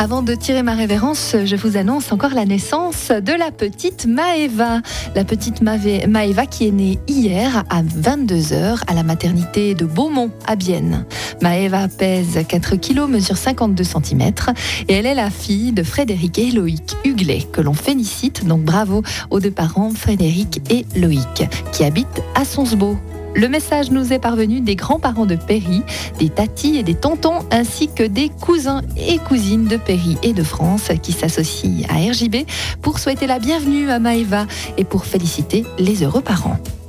Avant de tirer ma révérence, je vous annonce encore la naissance de la petite Maëva. La petite Maëva qui est née hier à 22h à la maternité de Beaumont à Bienne. Maëva pèse 4 kg, mesure 52 cm et elle est la fille de Frédéric et Loïc Huglet, que l'on félicite. Donc bravo aux deux parents, Frédéric et Loïc, qui habitent à Sonsbeau. Le message nous est parvenu des grands-parents de Péry, des tatis et des tontons, ainsi que des cousins et cousines de Péry et de France qui s'associent à RJB pour souhaiter la bienvenue à Maëva et pour féliciter les heureux parents.